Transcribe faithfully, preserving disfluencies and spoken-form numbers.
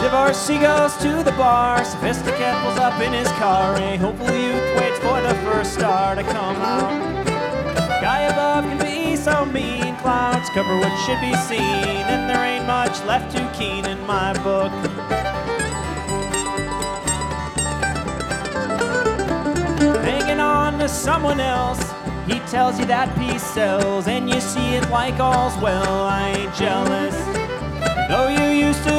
Divorcee goes to the bar, Sophisticate pulls up in his car. A hopeful youth waits for the first star to come out. Guy above can be so mean, clouds cover what should be seen, and there ain't much left too keen in my book. Hanging on to someone else, he tells you that peace sells, and you see it like all's well. I ain't jealous, though you